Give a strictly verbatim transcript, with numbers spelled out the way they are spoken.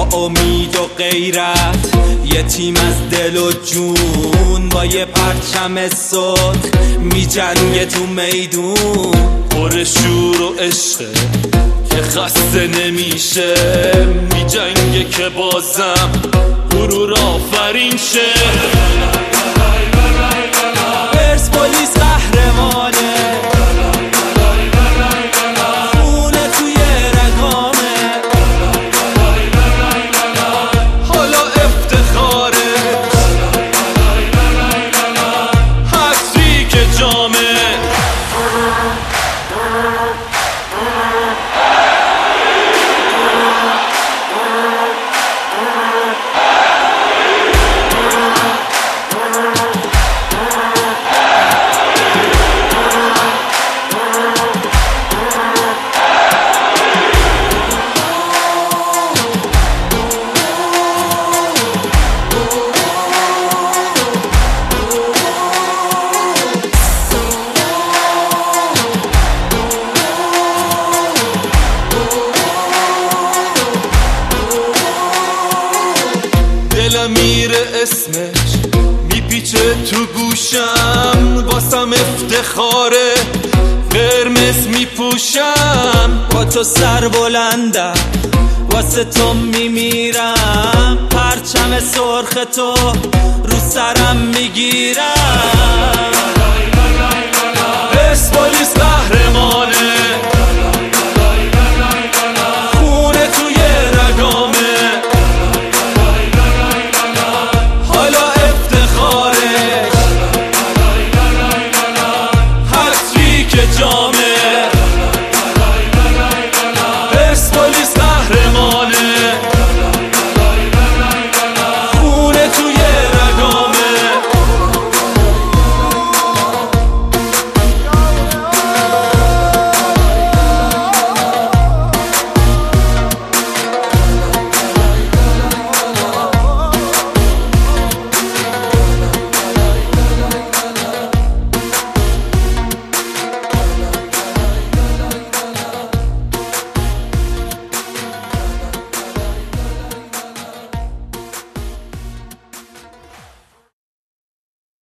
امید و غیرت، یه تیم از دل و جون با یه پرچم صلح میجنگه تو میدون. پر شور و عشقه که خسته نمیشه، میجنگه که بازم غرور آفرین شه. پرسپولیس قهرمانه، خونه توی رگامه، حالا افتخاره هتریک جامه. دلم میره اسمش میپیچه تو گوشم، واسم افتخاره قرمز میپوشم. با تو سر بلندم واسه تو میمیرم، پرچم سرخ تو رو سرم میگیرم. پرسپولیس قهرمانه،